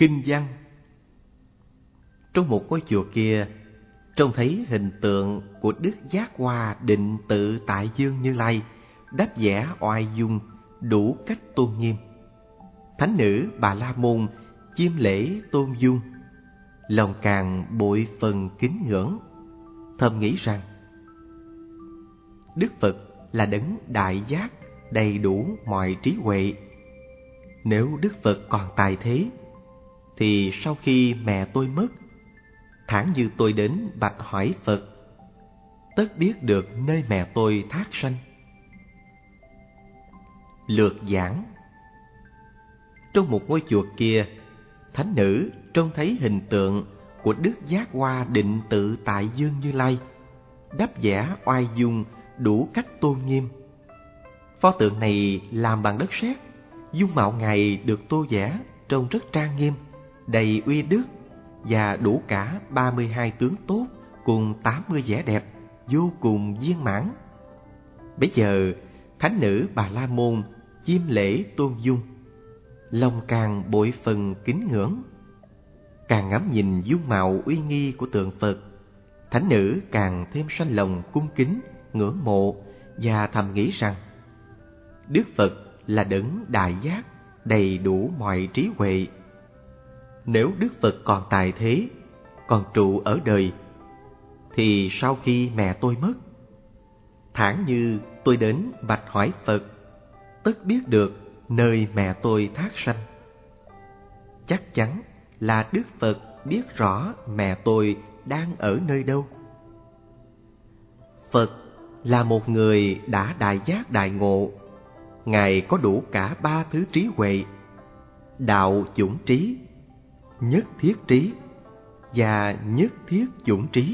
Kinh văn. Trong một ngôi chùa kia, trông thấy hình tượng của Đức Giác Hoa Định Tự Tại Dương Như Lai, đáp vẽ oai dung, đủ cách tôn nghiêm. Thánh nữ Bà La Môn chiêm lễ tôn dung, lòng càng bội phần kính ngưỡng, thầm nghĩ rằng Đức Phật là đấng đại giác, đầy đủ mọi trí huệ. Nếu Đức Phật còn tại thế, thì sau khi mẹ tôi mất, thản như tôi đến bạch hỏi Phật, tất biết được nơi mẹ tôi thác sanh. Lược giảng. Trong một ngôi chùa kia, thánh nữ trông thấy hình tượng của Đức Giác Hoa Định Tự Tại Dương Như Lai, đáp vẽ oai dung, đủ cách tôn nghiêm. Pho tượng này làm bằng đất sét, dung mạo Ngài được tô vẽ trông rất trang nghiêm, đầy uy đức và đủ cả 32 tướng tốt cùng 80 vẻ đẹp, vô cùng viên mãn. Bấy giờ, thánh nữ Bà La Môn chiêm lễ tôn dung, lòng càng bội phần kính ngưỡng. Càng ngắm nhìn dung mạo uy nghi của tượng Phật, thánh nữ càng thêm sanh lòng cung kính, ngưỡng mộ và thầm nghĩ rằng Đức Phật là đấng đại giác, đầy đủ mọi trí huệ. Nếu Đức Phật còn tại thế, còn trụ ở đời, thì sau khi mẹ tôi mất, thản như tôi đến bạch hỏi Phật, tất biết được nơi mẹ tôi thác sanh. Chắc chắn là Đức Phật biết rõ mẹ tôi đang ở nơi đâu. Phật là một người đã đại giác đại ngộ. Ngài có đủ cả 3 thứ trí huệ: đạo chủng trí, nhất thiết trí và nhất thiết chủng trí.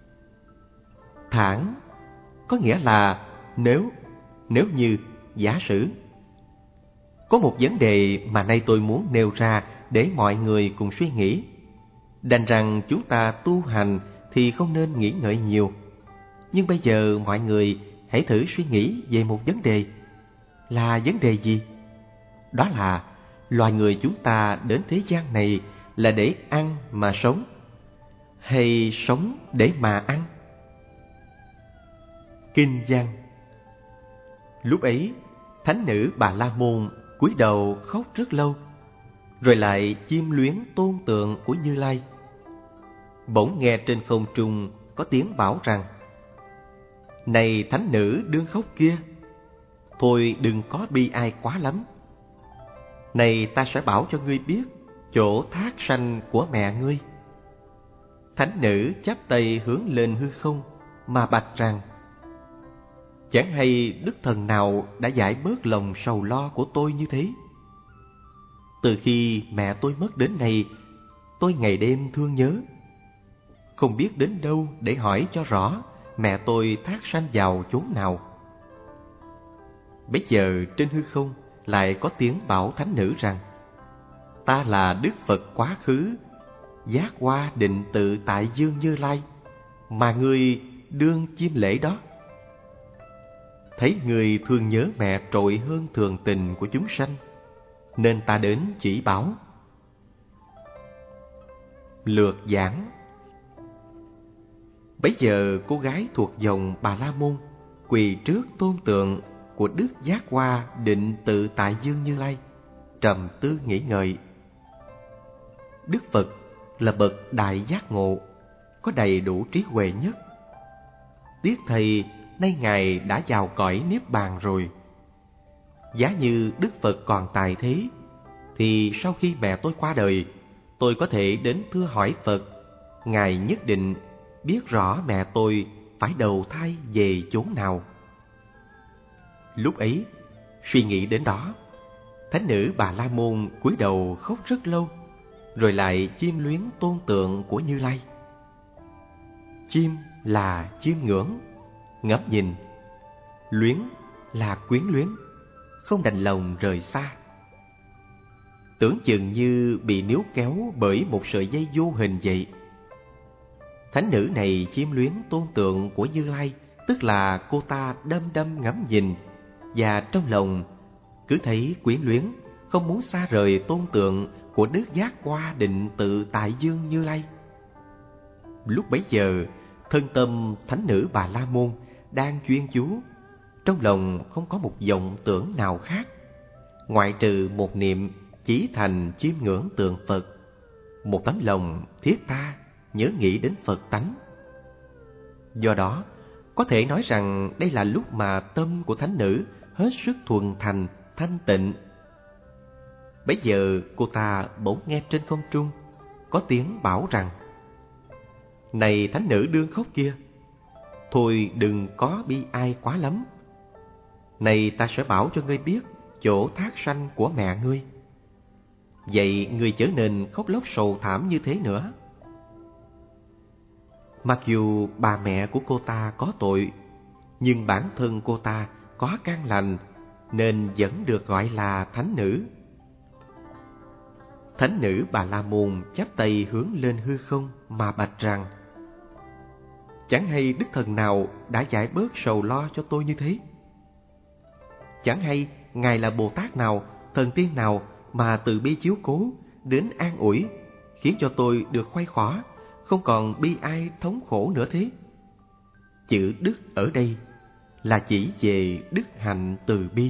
Thản có nghĩa là nếu như, giả sử. Có một vấn đề mà nay tôi muốn nêu ra để mọi người cùng suy nghĩ. Đành rằng chúng ta tu hành thì không nên nghĩ ngợi nhiều. Nhưng bây giờ mọi người hãy thử suy nghĩ về một vấn đề. Là vấn đề gì? Đó là loài người chúng ta đến thế gian này là để ăn mà sống, hay sống để mà ăn? Kinh văn. Lúc ấy, thánh nữ Bà La Môn cúi đầu khóc rất lâu, rồi lại chiêm luyến tôn tượng của Như Lai. Bỗng nghe trên không trung có tiếng bảo rằng: này thánh nữ đương khóc kia, thôi đừng có bi ai quá lắm. Này ta sẽ bảo cho ngươi biết chỗ thác sanh của mẹ ngươi. Thánh nữ chắp tay hướng lên hư không mà bạch rằng: chẳng hay đức thần nào đã giải bớt lòng sầu lo của tôi như thế. Từ khi mẹ tôi mất đến nay, tôi ngày đêm thương nhớ, không biết đến đâu để hỏi cho rõ mẹ tôi thác sanh vào chốn nào. Bấy giờ trên hư không lại có tiếng bảo thánh nữ rằng: ta là Đức Phật quá khứ, Giác Hoa Định Tự Tại Dương Như Lai, mà ngươi đương chiêm lễ đó. Thấy người thương nhớ mẹ trội hơn thường tình của chúng sanh, nên ta đến chỉ bảo. Lược giảng. Bấy giờ cô gái thuộc dòng Bà La Môn quỳ trước tôn tượng của Đức Giác Hoa Định Tự Tại Dương Như Lai, trầm tư nghĩ ngợi. Đức Phật là bậc đại giác ngộ, có đầy đủ trí huệ nhất. Tiếc thầy nay Ngài đã vào cõi Niết Bàn rồi. Giá như Đức Phật còn tại thế, thì sau khi mẹ tôi qua đời, tôi có thể đến thưa hỏi Phật. Ngài nhất định biết rõ mẹ tôi phải đầu thai về chốn nào. Lúc ấy, suy nghĩ đến đó, thánh nữ Bà La Môn cúi đầu khóc rất lâu, rồi lại chiêm luyến tôn tượng của Như Lai. Chiêm là chiêm ngưỡng, ngắm nhìn; luyến là quyến luyến, không đành lòng rời xa. Tưởng chừng như bị níu kéo bởi một sợi dây vô hình vậy. Thánh nữ này chiêm luyến tôn tượng của Như Lai, tức là cô ta đăm đăm ngắm nhìn, và trong lòng cứ thấy quyến luyến, không muốn xa rời tôn tượng của Đức Giác Hoa Định Tự Tại Dương Như Lai. Lúc bấy giờ, thân tâm thánh nữ Bà La Môn đang chuyên chú, trong lòng không có một vọng tưởng nào khác, ngoại trừ một niệm chí thành chiêm ngưỡng tượng Phật, một tấm lòng thiết tha nhớ nghĩ đến Phật tánh. Do đó, có thể nói rằng đây là lúc mà tâm của thánh nữ hết sức thuần thành, thanh tịnh. Bấy giờ cô ta bỗng nghe trên không trung có tiếng bảo rằng: "Này thánh nữ đương khóc kia, thôi đừng có bi ai quá lắm. Này ta sẽ bảo cho ngươi biết chỗ thác sanh của mẹ ngươi. Vậy ngươi chớ nên khóc lóc sầu thảm như thế nữa." Mặc dù bà mẹ của cô ta có tội, nhưng bản thân cô ta có căn lành nên vẫn được gọi là thánh nữ. Thánh nữ Bà La Môn chắp tay hướng lên hư không mà bạch rằng: "Chẳng hay đức thần nào đã giải bớt sầu lo cho tôi như thế? Chẳng hay Ngài là Bồ Tát nào, thần tiên nào mà từ bi chiếu cố đến an ủi, khiến cho tôi được khoái khỏa, không còn bi ai thống khổ nữa thế?" Chữ đức ở đây là chỉ về đức hạnh từ bi.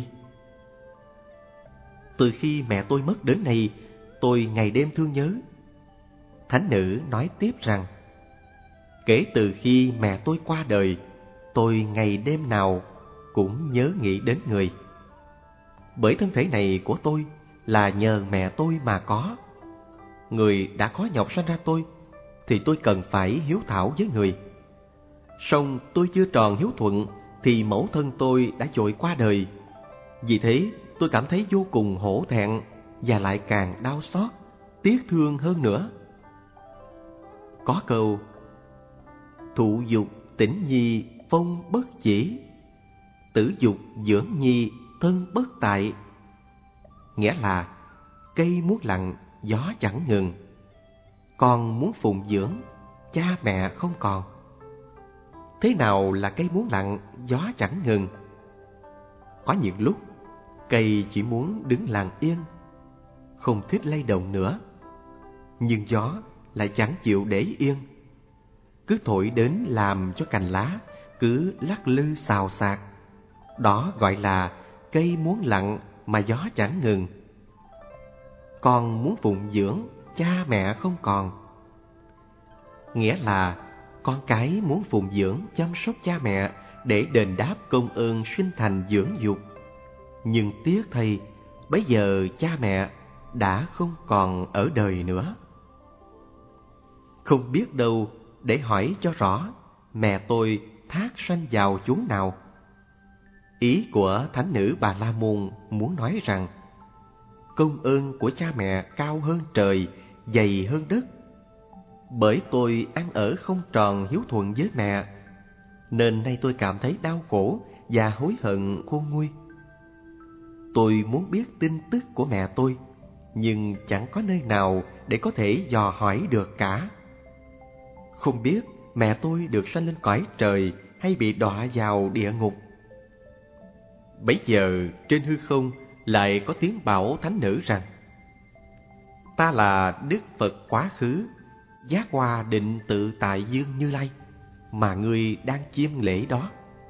Từ khi mẹ tôi mất đến nay, tôi ngày đêm thương nhớ. Thánh nữ nói tiếp rằng: "Kể từ khi mẹ tôi qua đời, tôi ngày đêm nào cũng nhớ nghĩ đến người. Bởi thân thể này của tôi là nhờ mẹ tôi mà có. Người đã khó nhọc sanh ra tôi, thì tôi cần phải hiếu thảo với người. Song tôi chưa tròn hiếu thuận, thì mẫu thân tôi đã vội qua đời. Vì thế tôi cảm thấy vô cùng hổ thẹn, và lại càng đau xót, tiếc thương hơn nữa." Có câu: "Thụ dục tỉnh nhi phong bất chỉ, tử dục dưỡng nhi thân bất tại." Nghĩa là cây muốn lặng, gió chẳng ngừng. Con muốn phụng dưỡng, cha mẹ không còn. Thế nào là cây muốn lặng, gió chẳng ngừng? Có những lúc cây chỉ muốn đứng lặng yên, không thích lay động nữa, nhưng gió lại chẳng chịu để yên, cứ thổi đến làm cho cành lá cứ lắc lư xào xạc. Đó gọi là cây muốn lặng mà gió chẳng ngừng. Con muốn phụng dưỡng, cha mẹ không còn. Nghĩa là con cái muốn phụng dưỡng, chăm sóc cha mẹ để đền đáp công ơn sinh thành dưỡng dục. Nhưng tiếc thay, bấy giờ cha mẹ đã không còn ở đời nữa. Không biết đâu để hỏi cho rõ mẹ tôi thác sanh vào chốn nào. Ý của thánh nữ Bà La Môn muốn nói rằng công ơn của cha mẹ cao hơn trời, dày hơn đất. Bởi tôi ăn ở không tròn hiếu thuận với mẹ, nên nay tôi cảm thấy đau khổ và hối hận khôn nguôi. Tôi muốn biết tin tức của mẹ tôi, nhưng chẳng có nơi nào để có thể dò hỏi được cả. Không biết mẹ tôi được sanh lên cõi trời hay bị đọa vào địa ngục. Bấy giờ trên hư không lại có tiếng bảo thánh nữ rằng: "Ta là Đức Phật quá khứ, Giác Hoa Định Tự Tại Dương Như Lai, mà ngươi đang chiêm lễ đó."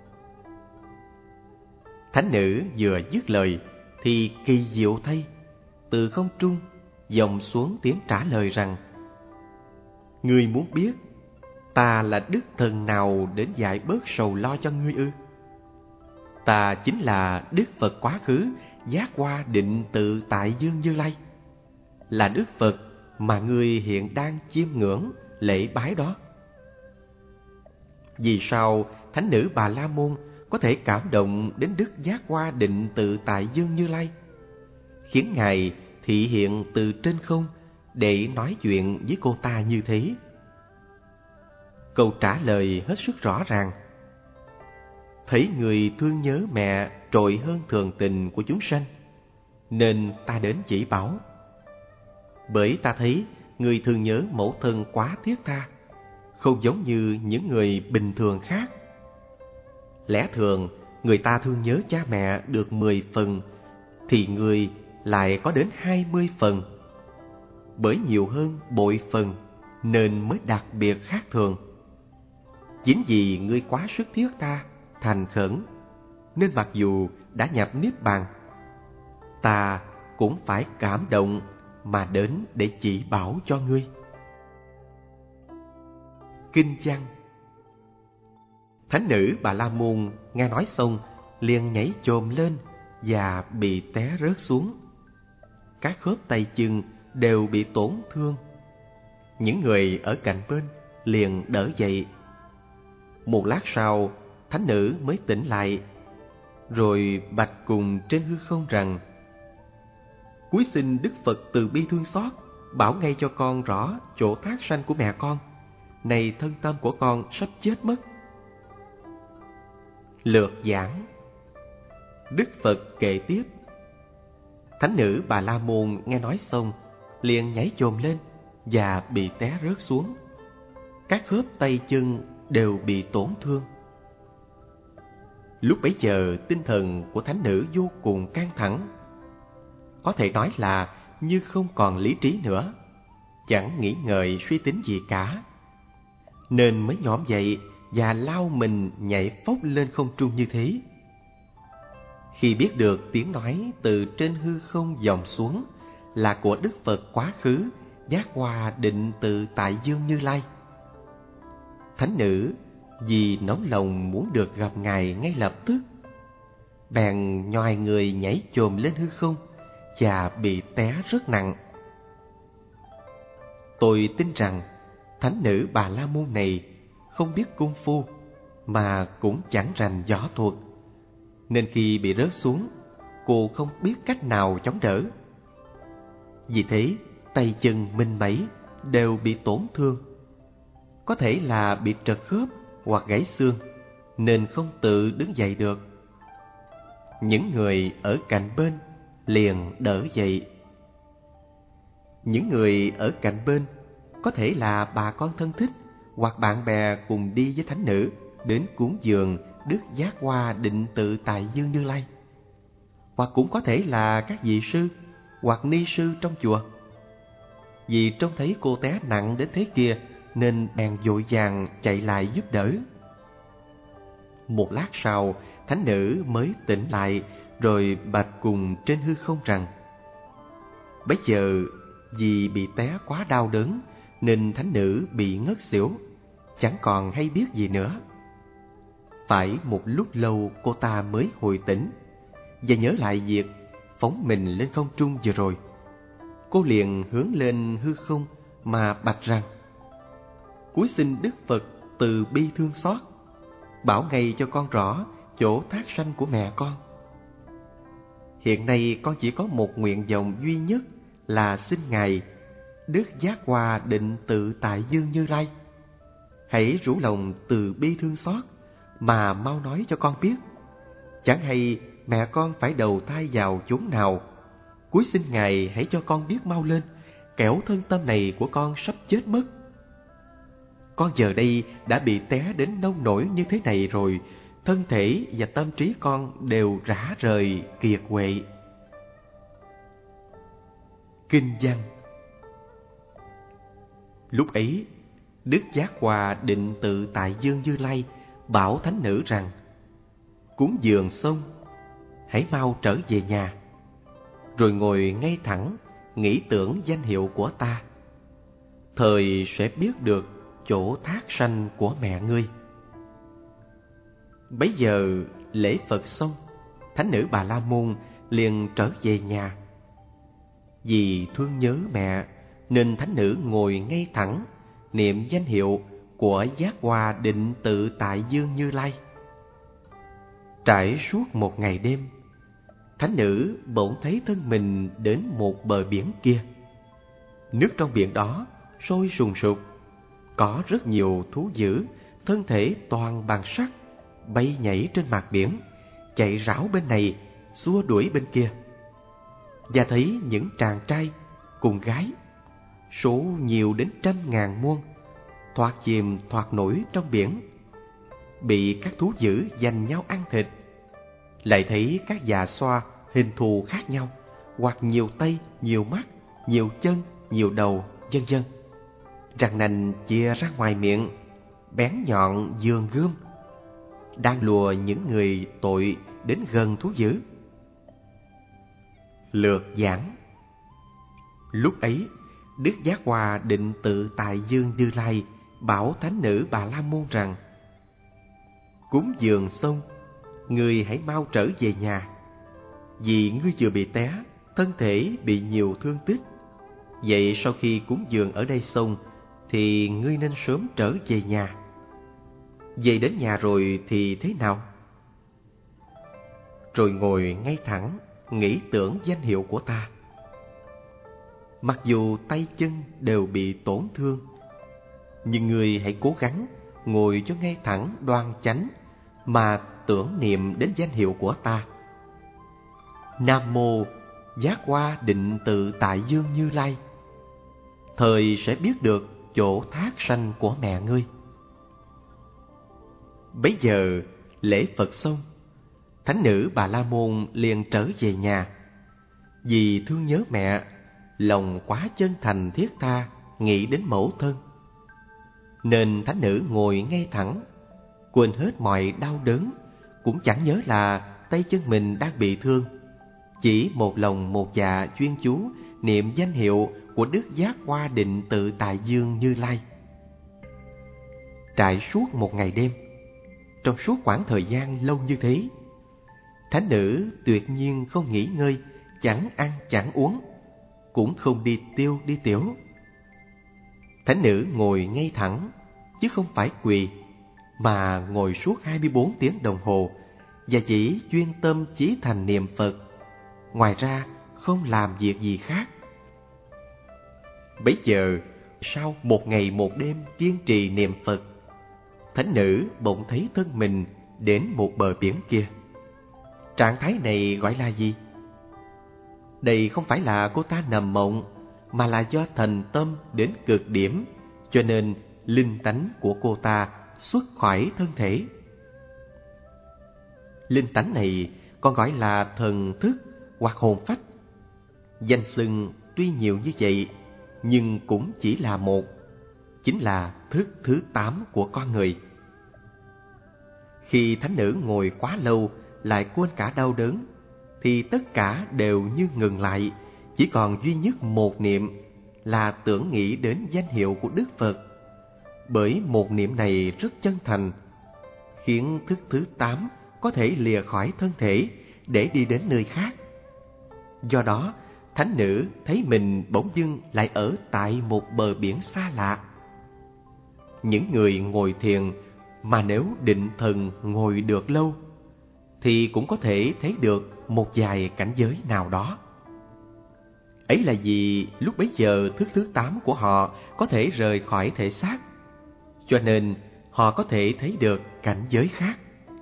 Thánh nữ vừa dứt lời thì kỳ diệu thay, từ không trung vọng xuống tiếng trả lời rằng: "Ngươi muốn biết ta là đức thần nào đến giải bớt sầu lo cho ngươi ư? Ta chính là Đức Phật quá khứ, Giác Hoa Định Tự Tại Dương Như Lai, là Đức Phật mà ngươi hiện đang chiêm ngưỡng lễ bái đó." Vì sao thánh nữ Bà La Môn có thể cảm động đến Đức Giác Hoa Định Tự Tại Dương Như Lai, khiến Ngài thị hiện từ trên không để nói chuyện với cô ta như thế? Câu trả lời hết sức rõ ràng: "Thấy người thương nhớ mẹ trội hơn thường tình của chúng sanh, nên ta đến chỉ bảo. Bởi ta thấy người thương nhớ mẫu thân quá thiết tha, không giống như những người bình thường khác. Lẽ thường người ta thương nhớ cha mẹ được 10 phần, thì người lại có đến 20 phần. bởi nhiều hơn bội phần nên mới đặc biệt khác thường. Chính vì ngươi quá sức thiết tha, thành khẩn, nên mặc dù đã nhập niết bàn, ta cũng phải cảm động mà đến để chỉ bảo cho ngươi. Kinh văn. Thánh nữ Bà La Môn nghe nói xong liền nhảy chồm lên và bị té rớt xuống. Các khớp tay chân đều bị tổn thương. Những người ở cạnh bên liền đỡ dậy. Một lát sau, thánh nữ mới tỉnh lại, rồi bạch cùng trên hư không rằng: cúi xin Đức Phật từ bi thương xót, bảo ngay cho con rõ chỗ thác sanh của mẹ con. Này thân tâm của con sắp chết mất. Lược giảng. Đức Phật kể tiếp: thánh nữ Bà La Môn nghe nói xong liền nhảy chồm lên và bị té rớt xuống. Các khớp tay chân đều bị tổn thương. Lúc bấy giờ tinh thần của thánh nữ vô cùng căng thẳng, có thể nói là như không còn lý trí nữa, chẳng nghĩ ngợi suy tính gì cả, nên mới nhõm dậy và lao mình nhảy phóc lên không trung như thế. Khi biết được tiếng nói từ trên hư không vọng xuống là của Đức Phật quá khứ giác hoa định tự tại Dương Như Lai, thánh nữ vì nóng lòng muốn được gặp Ngài ngay lập tức, bèn nhoài người nhảy chồm lên hư không và bị té rất nặng. Tôi tin rằng thánh nữ Bà La Môn này không biết công phu mà cũng chẳng rành võ thuật, nên khi bị rớt xuống, cô không biết cách nào chống đỡ. Vì thế, tay chân mình mẩy đều bị tổn thương, có thể là bị trật khớp hoặc gãy xương, nên không tự đứng dậy được. Những người ở cạnh bên liền đỡ dậy. Những người ở cạnh bên có thể là bà con thân thích hoặc bạn bè cùng đi với thánh nữ đến cúng dường Đức Giác Hoa Định Tự Tại Dương Như Lai, hoặc cũng có thể là các vị sư hoặc ni sư trong chùa. Vì trông thấy cô té nặng đến thế kia nên bèn vội vàng chạy lại giúp đỡ. Một lát sau, thánh nữ mới tỉnh lại, rồi bạch cùng trên hư không rằng: bấy giờ vì bị té quá đau đớn nên thánh nữ bị ngất xỉu, chẳng còn hay biết gì nữa. Phải một lúc lâu cô ta mới hồi tỉnh và nhớ lại việc phóng mình lên không trung vừa rồi. Cô liền hướng lên hư không mà bạch rằng: cúi xin Đức Phật từ bi thương xót, bảo ngay cho con rõ chỗ thác sanh của mẹ con. Hiện nay con chỉ có một nguyện vọng duy nhất là xin Ngài Đức Giác Hoa Định Tự Tại Dương Như Lai hãy rủ lòng từ bi thương xót mà mau nói cho con biết, chẳng hay mẹ con phải đầu thai vào chốn nào. Cúi xin Ngài hãy cho con biết mau lên, kẻo thân tâm này của con sắp chết mất. Con giờ đây đã bị té đến nông nỗi như thế này rồi, thân thể và tâm trí con đều rã rời kiệt quệ. Kinh văn. Lúc ấy, Đức Giác Hoa Định Tự Tại Dương Như Lai bảo thánh nữ rằng: cúng dường xong, hãy mau trở về nhà, rồi ngồi ngay thẳng nghĩ tưởng danh hiệu của ta. Thời sẽ biết được chỗ thác sanh của mẹ ngươi. Bấy giờ lễ Phật xong, thánh nữ Bà La Môn liền trở về nhà. Vì thương nhớ mẹ nên thánh nữ ngồi ngay thẳng niệm danh hiệu của Giác Hoa Định Tự Tại Dương Như Lai. Trải suốt một ngày đêm, thánh nữ bỗng thấy thân mình đến một bờ biển kia. Nước trong biển đó sôi sùng sục, có rất nhiều thú dữ, thân thể toàn bằng sắt, bay nhảy trên mặt biển, chạy rảo bên này, xua đuổi bên kia. Và thấy những chàng trai cùng gái, số nhiều đến 100.000 muôn, thoạt chìm thoạt nổi trong biển, bị các thú dữ giành nhau ăn thịt. Lại thấy các già xoa hình thù khác nhau, hoặc nhiều tay, nhiều mắt, nhiều chân, nhiều đầu, vân vân. Răng nanh chia ra ngoài miệng, bén nhọn giường gươm, đang lùa những người tội đến gần thú dữ. Lược giảng. Lúc ấy, Đức Giác Hoa định tự tại Dương Như Lai bảo thánh nữ Bà La Môn rằng: cúng dường xong, ngươi hãy mau trở về nhà. Vì ngươi vừa bị té, thân thể bị nhiều thương tích. Vậy sau khi cúng dường ở đây xong, thì ngươi nên sớm trở về nhà. Về đến nhà rồi thì thế nào? Rồi ngồi ngay thẳng, nghĩ tưởng danh hiệu của ta. Mặc dù tay chân đều bị tổn thương, nhưng ngươi hãy cố gắng ngồi cho ngay thẳng đoan chánh mà tưởng niệm đến danh hiệu của ta. Nam mô Giác Hoa Định Tự Tại Dương Như Lai. Thời sẽ biết được chỗ thác sanh của mẹ ngươi. Bấy giờ lễ Phật xong, thánh nữ Bà La Môn liền trở về nhà. Vì thương nhớ mẹ, lòng quá chân thành thiết tha nghĩ đến mẫu thân, nên thánh nữ ngồi ngay thẳng, quên hết mọi đau đớn, cũng chẳng nhớ là tay chân mình đang bị thương, chỉ một lòng một dạ chuyên chú niệm danh hiệu của Đức Giác Hoa Định Tự Tại Dương Như Lai. Trải suốt một ngày đêm, trong suốt quãng thời gian lâu như thế, thánh nữ tuyệt nhiên không nghỉ ngơi, chẳng ăn chẳng uống, cũng không đi tiêu đi tiểu. Thánh nữ ngồi ngay thẳng, chứ không phải quỳ, mà ngồi suốt 24 tiếng đồng hồ, và chỉ chuyên tâm chí thành niệm Phật, ngoài ra không làm việc gì khác. Bấy giờ, sau một ngày một đêm kiên trì niệm Phật, thánh nữ bỗng thấy thân mình đến một bờ biển kia. Trạng thái này gọi là gì? Đây không phải là cô ta nằm mộng, mà là do thành tâm đến cực điểm, cho nên linh tánh của cô ta xuất khỏi thân thể. Linh tánh này còn gọi là thần thức hoặc hồn phách. Danh xưng tuy nhiều như vậy, nhưng cũng chỉ là một, chính là thức thứ 8 của con người. Khi thánh nữ ngồi quá lâu lại quên cả đau đớn, thì tất cả đều như ngừng lại, chỉ còn duy nhất một niệm, là tưởng nghĩ đến danh hiệu của Đức Phật. Bởi một niệm này rất chân thành, khiến thức thứ 8 có thể lìa khỏi thân thể để đi đến nơi khác. Do đó, thánh nữ thấy mình bỗng dưng lại ở tại một bờ biển xa lạ. Những người ngồi thiền mà nếu định thần ngồi được lâu, thì cũng có thể thấy được một vài cảnh giới nào đó. Ấy là vì lúc bấy giờ thức thứ 8 của họ có thể rời khỏi thể xác, cho nên họ có thể thấy được cảnh giới khác.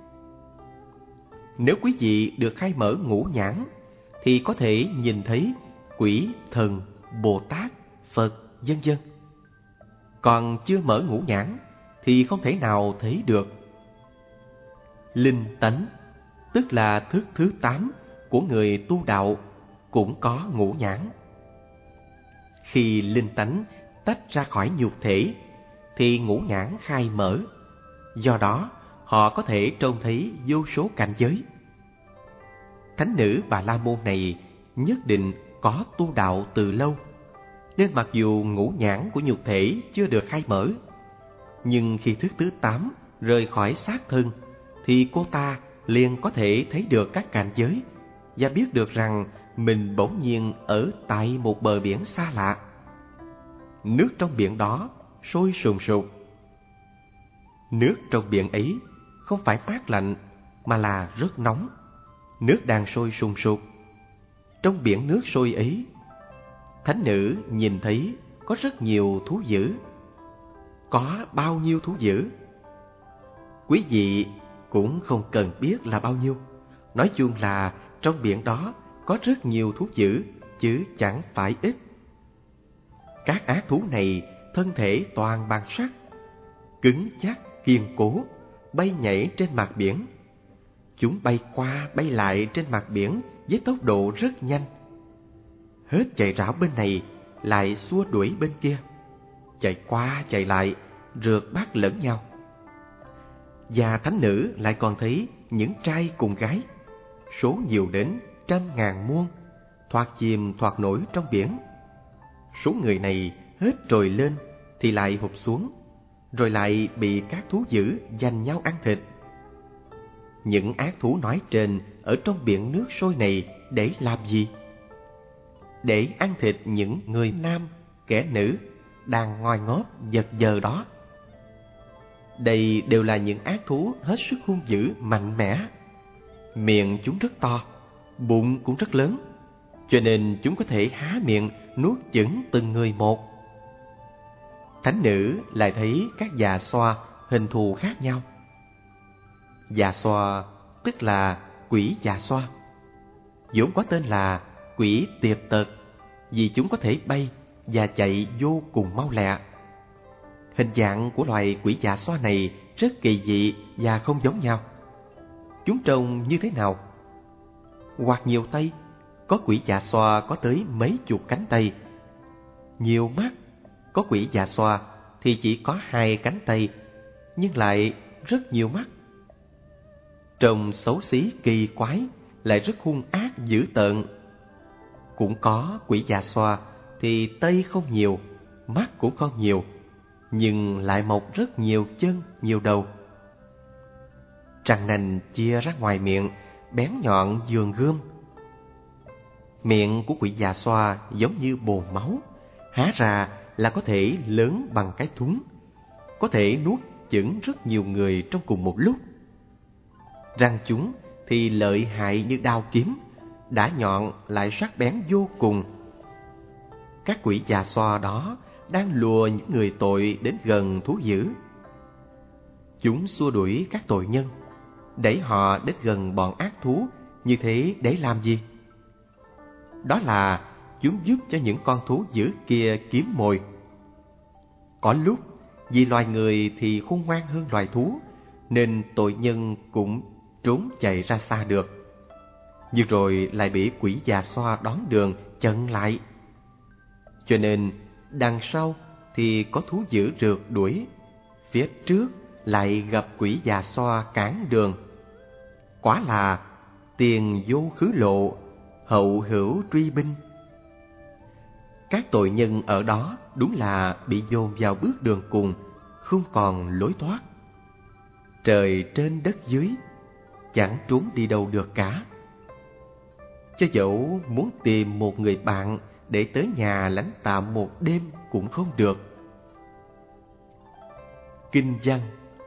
Nếu quý vị được khai mở ngũ nhãn, thì có thể nhìn thấy quỷ, thần, Bồ Tát, Phật, vân vân. Còn chưa mở ngũ nhãn thì không thể nào thấy được. Linh tánh, tức là thức thứ 8 của người tu đạo, cũng có ngũ nhãn. Khi linh tánh tách ra khỏi nhục thể, thì ngũ nhãn khai mở. Do đó, họ có thể trông thấy vô số cảnh giới. Thánh nữ Bà La Môn này nhất định có tu đạo từ lâu, nên mặc dù ngũ nhãn của nhục thể chưa được khai mở, nhưng khi thức thứ 8 rời khỏi xác thân, thì cô ta liền có thể thấy được các cảnh giới và biết được rằng mình bỗng nhiên ở tại một bờ biển xa lạ. Nước trong biển đó sôi sùng sục. Nước trong biển ấy không phải mát lạnh, mà là rất nóng. Nước đang sôi sùng sục. Trong biển nước sôi ấy, thánh nữ nhìn thấy có rất nhiều thú dữ. Có bao nhiêu thú dữ? Quý vị cũng không cần biết là bao nhiêu. Nói chung là trong biển đó có rất nhiều thú dữ, chứ chẳng phải ít. Các ác thú này thân thể toàn bằng sắt, cứng chắc, kiên cố, bay nhảy trên mặt biển. Chúng bay qua bay lại trên mặt biển với tốc độ rất nhanh. Hết chạy rảo bên này lại xua đuổi bên kia, chạy qua chạy lại, rượt bắt lẫn nhau. Và thánh nữ lại còn thấy những trai cùng gái, số nhiều đến trăm ngàn muôn, thoạt chìm thoạt nổi trong biển. Số người này hết trồi lên thì lại hụt xuống, rồi lại bị các thú dữ giành nhau ăn thịt. Những ác thú nói trên ở trong biển nước sôi này để làm gì? Để ăn thịt những người nam, kẻ nữ đang ngoi ngóp vật vờ đó. Đây đều là những ác thú hết sức hung dữ, mạnh mẽ. Miệng chúng rất to, bụng cũng rất lớn, cho nên chúng có thể há miệng nuốt chửng từng người một. Thánh nữ lại thấy các già xoa hình thù khác nhau. Già xoa tức là quỷ già xoa, vốn có tên là quỷ tiệp tật, vì chúng có thể bay và chạy vô cùng mau lẹ. Hình dạng của loài quỷ già xoa này rất kỳ dị và không giống nhau. Chúng trông như thế nào? Hoặc nhiều tay, có quỷ già xoa có tới mấy chục cánh tay. Nhiều mắt, có quỷ già xoa thì chỉ có 2 cánh tay, nhưng lại rất nhiều mắt. Trông xấu xí kỳ quái, lại rất hung ác dữ tợn. Cũng có quỷ già xoa thì tay không nhiều, mắt cũng không nhiều, nhưng lại mọc rất nhiều chân, nhiều đầu. Răng nanh chia ra ngoài miệng, bén nhọn giường gươm. Miệng của quỷ già xoa giống như bồn máu, há ra là có thể lớn bằng cái thúng, có thể nuốt chửng rất nhiều người trong cùng một lúc. Răng chúng thì lợi hại như đao kiếm, đã nhọn lại sắc bén vô cùng. Các quỷ già xoa đó đang lùa những người tội đến gần thú dữ. Chúng xua đuổi các tội nhân, đẩy họ đến gần bọn ác thú, như thế để làm gì? Đó là chúng giúp cho những con thú dữ kia kiếm mồi. Có lúc vì loài người thì khôn ngoan hơn loài thú, nên tội nhân cũng trốn chạy ra xa được, nhưng rồi lại bị quỷ già xoa đón đường chặn lại. Cho nên đằng sau thì có thú dữ rượt đuổi, phía trước lại gặp quỷ già xoa cản đường. Quả là tiền vô khứ lộ, hậu hữu truy binh. Các tội nhân ở đó đúng là bị dồn vào bước đường cùng, không còn lối thoát. Trời trên đất dưới, chẳng trốn đi đâu được cả. Cho dẫu muốn tìm một người bạn để tới nhà lánh tạm một đêm cũng không được. Kinh văn.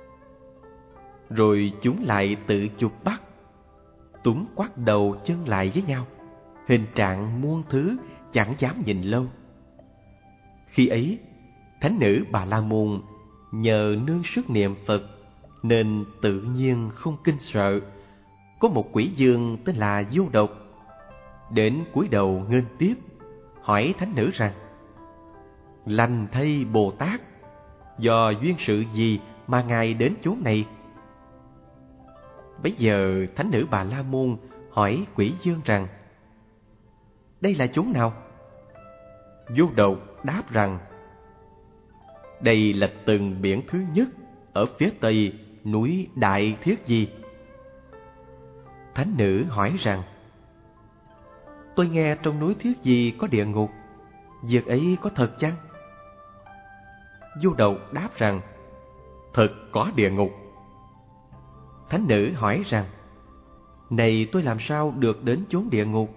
Rồi chúng lại tự chụp bắt, túm quắt đầu chân lại với nhau, hình trạng muôn thứ chẳng dám nhìn lâu. Khi ấy, thánh nữ Bà La Môn nhờ nương sức niệm Phật nên tự nhiên không kinh sợ. Có một quỷ dương tên là Vô Độc đến cúi đầu nghênh tiếp, hỏi thánh nữ rằng: Lành thay Bồ Tát, do duyên sự gì mà ngài đến chốn này? Bấy giờ thánh nữ Bà La Môn hỏi quỷ dương rằng: Đây là chốn nào? Vô Độc đáp rằng: Đây là tầng biển thứ nhất ở phía tây núi Đại Thiết Di. Thánh nữ hỏi rằng: Tôi nghe trong núi Thiết Di có địa ngục, việc ấy có thật chăng? Vô Độc đáp rằng: Thật có địa ngục. Thánh nữ hỏi rằng: Này tôi làm sao được đến chốn địa ngục?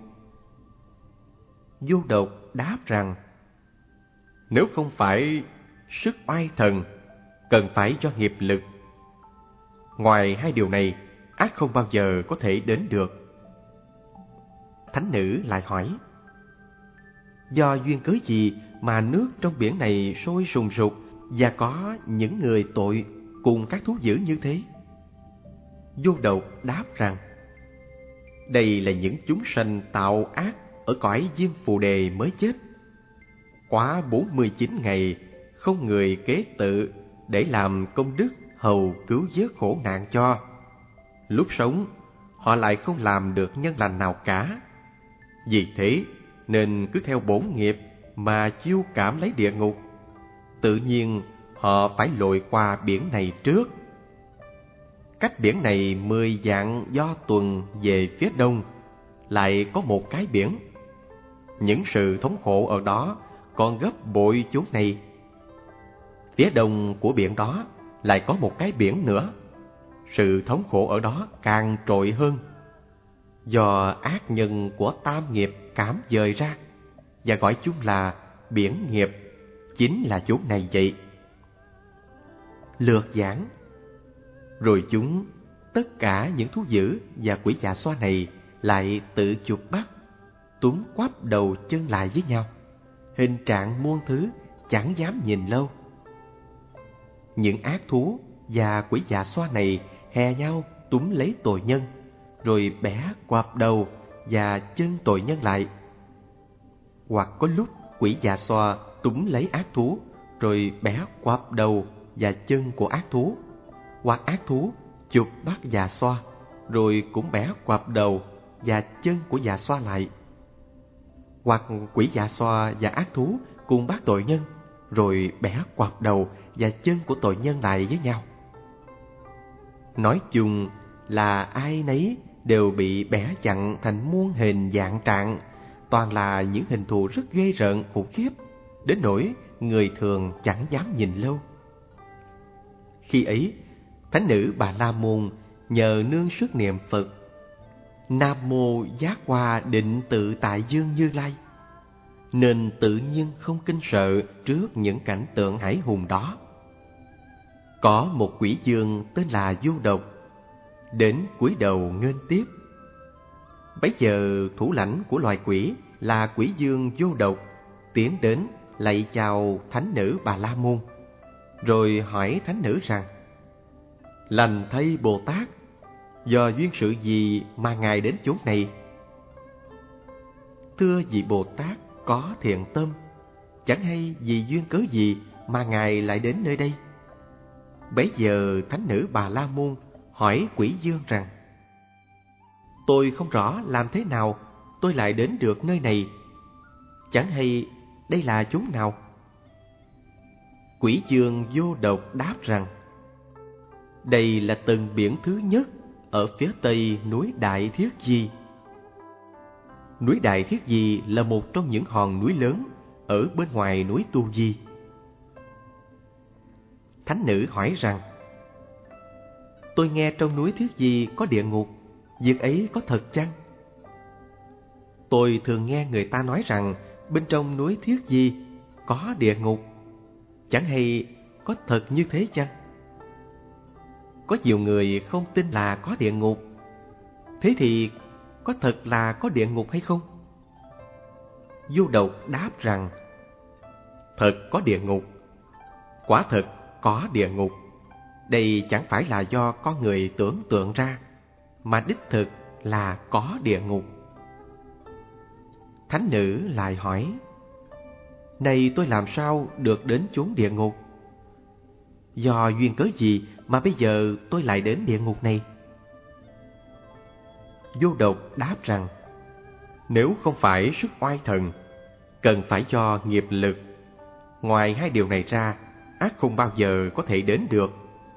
Vô Độc đáp rằng: Nếu không phải sức oai thần, cần phải cho nghiệp lực. Ngoài 2 điều này, ác không bao giờ có thể đến được. Thánh nữ lại hỏi: Do duyên cớ gì mà nước trong biển này sôi sùng sục và có những người tội cùng các thú dữ như thế? Vô Độc đáp rằng: Đây là những chúng sanh tạo ác ở cõi Diêm Phù Đề mới chết. Quá 49 ngày không người kế tự để làm công đức hầu cứu vớt khổ nạn cho. Lúc sống họ lại không làm được nhân lành nào cả. Vì thế nên cứ theo bổn nghiệp mà chiêu cảm lấy địa ngục, tự nhiên họ phải lội qua biển này trước. Cách biển này 10 dặm do tuần về phía đông, lại có một cái biển. Những sự thống khổ ở đó còn gấp bội chốn này. Phía đông của biển đó lại có một cái biển nữa. Sự thống khổ ở đó càng trội hơn, do ác nhân của tam nghiệp cảm dời ra, và gọi chung là biển nghiệp, chính là chốn này vậy. Lược giảng. Rồi chúng, tất cả những thú dữ và quỷ dạ xoa này lại tự chụp bắt, túm quắp đầu chân lại với nhau, hình trạng muôn thứ, chẳng dám nhìn lâu. Những ác thú và quỷ dạ xoa này hè nhau túm lấy tội nhân, rồi bẻ quặp đầu và chân tội nhân lại. Hoặc có lúc quỷ dạ xoa túm lấy ác thú, rồi bẻ quặp đầu và chân của ác thú. Hoặc ác thú chụp bắt dạ xoa, rồi cũng bẻ quặp đầu và chân của dạ xoa lại. Hoặc quỷ dạ xoa và ác thú cùng bắt tội nhân, rồi bẻ quặp đầu và chân của tội nhân lại với nhau. Nói chung là ai nấy đều bị bẻ chặn thành muôn hình dạng trạng, toàn là những hình thù rất ghê rợn khủng khiếp, đến nỗi người thường chẳng dám nhìn lâu. Khi ấy, thánh nữ Bà La Môn nhờ nương sức niệm Phật Nam Mô Giác Hoa Định Tự Tại Dương Như Lai, nên tự nhiên không kinh sợ trước những cảnh tượng hải hùng đó. Có một quỷ dương tên là Vô Độc đến cúi đầu nghênh tiếp. Bấy giờ thủ lãnh của loài quỷ là quỷ dương Vô Độc tiến đến lạy chào thánh nữ Bà La Môn, rồi hỏi thánh nữ rằng: Lành thay Bồ Tát, do duyên sự gì mà ngài đến chốn này? Thưa vị Bồ Tát có thiện tâm, chẳng hay vì duyên cớ gì mà ngài lại đến nơi đây. Bấy giờ thánh nữ Bà La Môn hỏi quỷ dương rằng: Tôi không rõ làm thế nào tôi lại đến được nơi này, chẳng hay đây là chốn nào? Quỷ dương Vô Độc đáp rằng: Đây là tầng biển thứ nhất ở phía tây núi Đại Thiết Di. Núi Đại Thiết Di là một trong những hòn núi lớn ở bên ngoài núi Tu Di. Thánh nữ hỏi rằng: Tôi nghe trong núi Thiết Di có địa ngục, việc ấy có thật chăng? Tôi thường nghe người ta nói rằng bên trong núi Thiết Di có địa ngục, chẳng hay có thật như thế chăng? Có nhiều người không tin là có địa ngục. Thế thì có thật là có địa ngục hay không? Vô Độc đáp rằng: Thật có địa ngục, quả thật có địa ngục. Đây chẳng phải là do con người tưởng tượng ra, mà đích thực là có địa ngục. Thánh nữ lại hỏi: Này tôi làm sao được đến chốn địa ngục? Do duyên cớ gì mà bây giờ tôi lại đến địa ngục này? Vô Độc đáp rằng: Nếu không phải sức oai thần, cần phải do nghiệp lực. Ngoài hai điều này ra, ắt không bao giờ có thể đến được.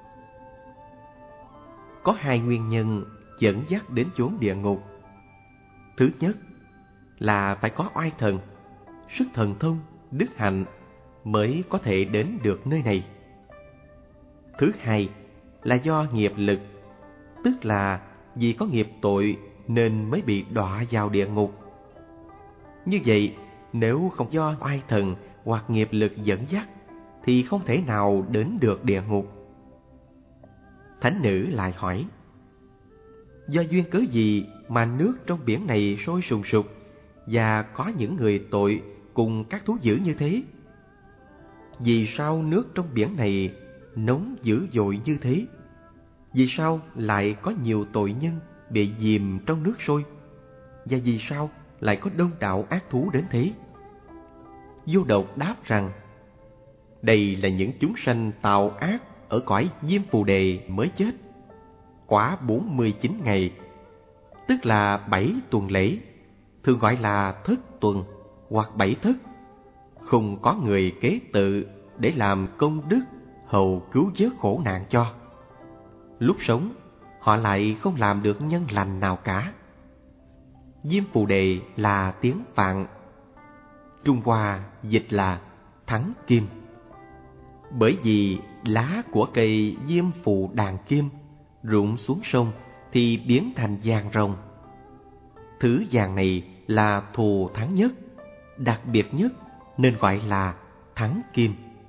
Có hai nguyên nhân dẫn dắt đến chốn địa ngục. Thứ nhất là phải có oai thần, sức thần thông, đức hạnh mới có thể đến được nơi này. Thứ hai là do nghiệp lực, tức là vì có nghiệp tội nên mới bị đọa vào địa ngục. Như vậy, nếu không do oai thần hoặc nghiệp lực dẫn dắt thì không thể nào đến được địa ngục. Thánh nữ lại hỏi: Do duyên cớ gì mà nước trong biển này sôi sùng sục và có những người tội cùng các thú dữ như thế? Vì sao nước trong biển này nóng dữ dội như thế? Vì sao lại có nhiều tội nhân bị chìm trong nước sôi? Và vì sao lại có đông đảo ác thú đến thế? Vô Độc đáp rằng: Đây là những chúng sanh tạo ác ở cõi Diêm Phù Đề mới chết, quá 49 ngày, tức là 7 tuần lễ, thường gọi là thất tuần hoặc 7 thất. không có người kế tự để làm công đức hầu cứu vớt khổ nạn cho. Lúc sống, họ lại không làm được nhân lành nào cả. Diêm Phù Đề là tiếng Phạn, Trung Hoa dịch là thắng kim. Bởi vì lá của cây diêm phù đàn kim rụng xuống sông thì biến thành vàng ròng. Thứ vàng này là thù thắng nhất, đặc biệt nhất, nên gọi là thắng kim.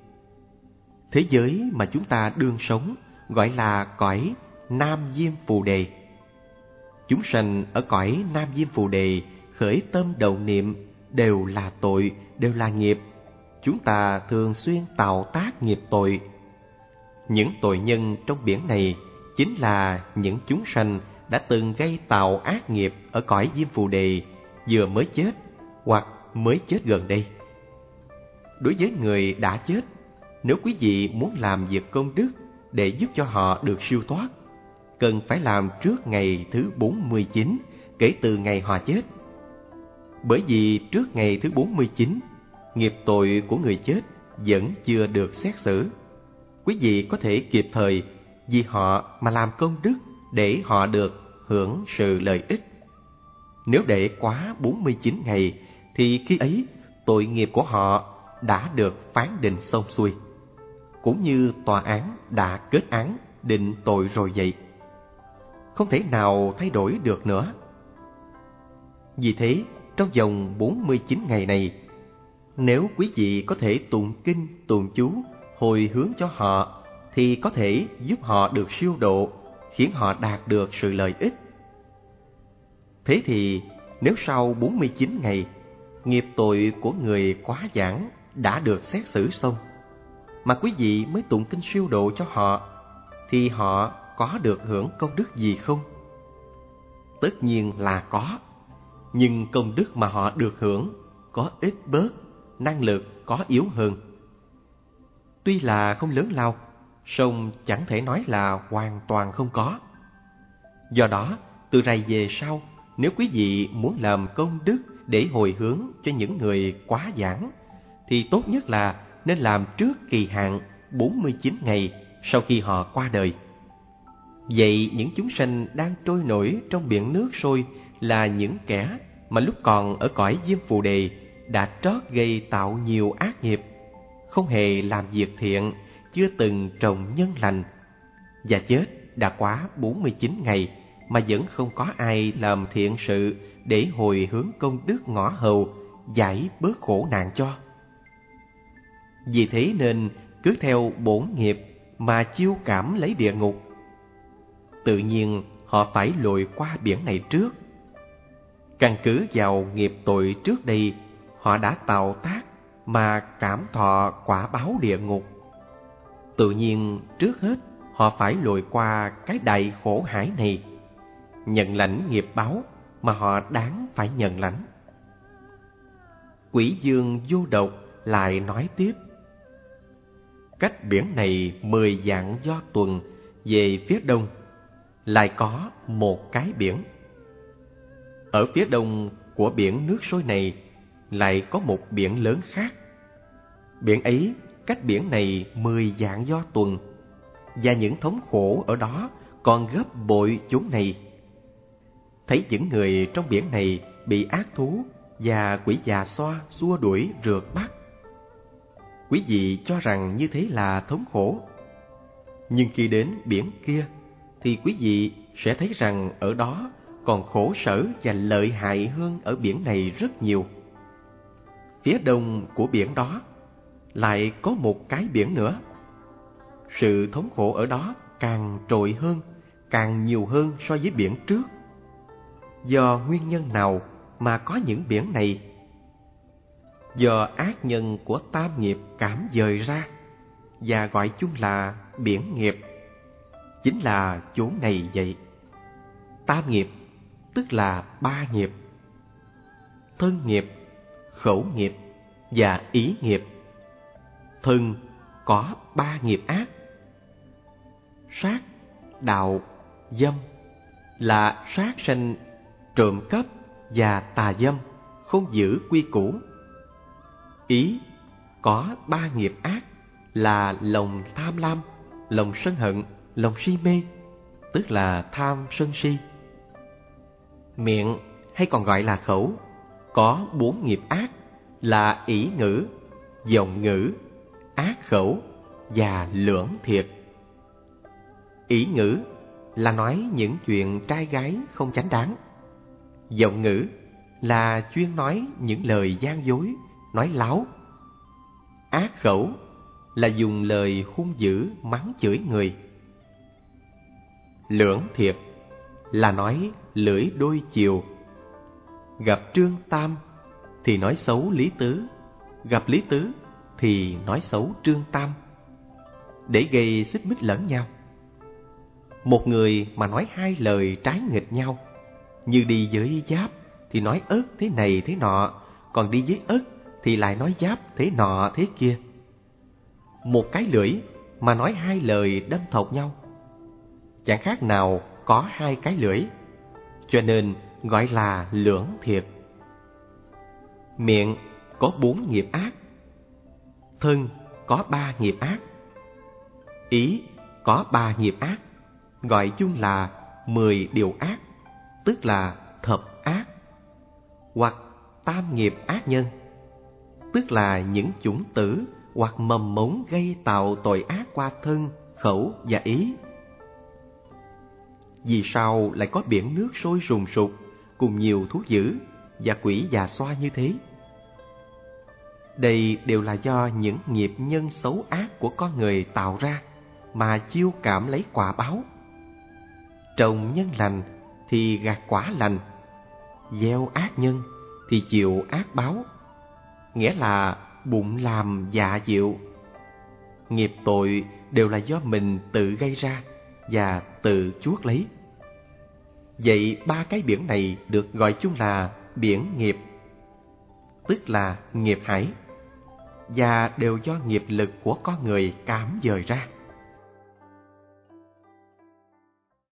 Thế giới mà chúng ta đương sống gọi là cõi Nam Diêm Phù Đề. Chúng sanh ở cõi Nam Diêm Phù Đề khởi tâm đầu niệm đều là tội, đều là nghiệp. Chúng ta thường xuyên tạo tác nghiệp tội. Những tội nhân trong biển này chính là những chúng sanh đã từng gây tạo ác nghiệp ở cõi Diêm Phù Đề, vừa mới chết hoặc mới chết gần đây. Đối với người đã chết, nếu quý vị muốn làm việc công đức để giúp cho họ được siêu thoát, cần phải làm trước ngày thứ 49 kể từ ngày họ chết. Bởi vì trước ngày thứ 49, nghiệp tội của người chết vẫn chưa được xét xử. Quý vị có thể kịp thời vì họ mà làm công đức để họ được hưởng sự lợi ích. Nếu để quá 49 ngày thì khi ấy tội nghiệp của họ đã được phán định xong xuôi, cũng như tòa án đã kết án định tội rồi vậy, không thể nào thay đổi được nữa. Vì thế, trong vòng 49 ngày này, nếu quý vị có thể tụng kinh, tụng chú, hồi hướng cho họ, thì có thể giúp họ được siêu độ, khiến họ đạt được sự lợi ích. Thế thì, nếu sau 49 ngày, nghiệp tội của người quá giảng đã được xét xử xong, mà quý vị mới tụng kinh siêu độ cho họ, thì họ có được hưởng công đức gì không? Tất nhiên là có, nhưng công đức mà họ được hưởng có ít bớt, năng lực có yếu hơn. Tuy là không lớn lao, song chẳng thể nói là hoàn toàn không có. Do đó, từ này về sau, nếu quý vị muốn làm công đức để hồi hướng cho những người quá giảng, thì tốt nhất là nên làm trước kỳ hạn 49 ngày sau khi họ qua đời. Vậy những chúng sanh đang trôi nổi trong biển nước sôi là những kẻ mà lúc còn ở cõi Diêm Phù Đề đã trót gây tạo nhiều ác nghiệp, không hề làm việc thiện, chưa từng trồng nhân lành, và chết đã quá 49 ngày mà vẫn không có ai làm thiện sự để hồi hướng công đức ngõ hầu, giải bớt khổ nạn cho. Vì thế nên cứ theo bổn nghiệp mà chiêu cảm lấy địa ngục. Tự nhiên họ phải lội qua biển này trước. Căn cứ vào nghiệp tội trước đây họ đã tạo tác mà cảm thọ quả báo địa ngục. Tự nhiên trước hết họ phải lội qua cái đại khổ hải này, nhận lãnh nghiệp báo mà họ đáng phải nhận lãnh. Quỷ Dương Vô Độc lại nói tiếp: cách biển này 10 vạn do tuần về phía đông, lại có một cái biển. Ở phía đông của biển nước sôi này lại có một biển lớn khác. Biển ấy cách biển này 10 vạn do tuần, và những thống khổ ở đó còn gấp bội chốn này. Thấy những người trong biển này bị ác thú và quỷ già xoa xua đuổi rượt bắt, quý vị cho rằng như thế là thống khổ. Nhưng khi đến biển kia thì quý vị sẽ thấy rằng ở đó còn khổ sở và lợi hại hơn ở biển này rất nhiều. Phía đông của biển đó lại có một cái biển nữa. Sự thống khổ ở đó càng trội hơn, càng nhiều hơn so với biển trước. Do nguyên nhân nào mà có những biển này? Do ác nhân của tam nghiệp cảm dời ra, và gọi chung là biển nghiệp. Chính là chốn này vậy. Tam nghiệp tức là 3 nghiệp: thân nghiệp, khẩu nghiệp và ý nghiệp. Thân có 3 nghiệp ác: sát, đạo, dâm, là sát sanh, trộm cắp và tà dâm, không giữ quy củ. Ý có 3 nghiệp ác là lòng tham lam, lòng sân hận, lòng si mê, tức là tham sân si. Miệng hay còn gọi là khẩu có 4 nghiệp ác là ỷ ngữ, vọng ngữ, ác khẩu và lưỡng thiệt. Ỷ ngữ là nói những chuyện trai gái không chánh đáng. Vọng ngữ là chuyên nói những lời gian dối, nói láo. Ác khẩu là dùng lời hung dữ mắng chửi người. Lưỡng thiệt là nói lưỡi đôi chiều. Gặp Trương Tam thì nói xấu Lý Tứ, gặp Lý Tứ thì nói xấu Trương Tam, để gây xích mích lẫn nhau. Một người mà nói 2 lời trái nghịch nhau, như đi với Giáp thì nói Ất thế này thế nọ, còn đi với Ất thì lại nói Giáp thế nọ thế kia. Một cái lưỡi mà nói 2 lời đâm thọc nhau, chẳng khác nào có 2 cái lưỡi, cho nên gọi là lưỡng thiệt. Miệng có 4 nghiệp ác, thân có 3 nghiệp ác, ý có 3 nghiệp ác, gọi chung là 10 điều ác, tức là thập ác, hoặc tam nghiệp ác nhân, tức là những chủng tử hoặc mầm mống gây tạo tội ác qua thân, khẩu và ý. Vì sao lại có biển nước sôi sùng sục cùng nhiều thú dữ và quỷ già xoa như thế? Đây đều là do những nghiệp nhân xấu ác của con người tạo ra mà chiêu cảm lấy quả báo. Trồng nhân lành thì gặt quả lành, gieo ác nhân thì chịu ác báo, nghĩa là bụng làm dạ chịu. Nghiệp tội đều là do mình tự gây ra và tự chuốc lấy. Vậy 3 cái biển này được gọi chung là biển nghiệp, tức là nghiệp hải, và đều do nghiệp lực của con người cảm dời ra.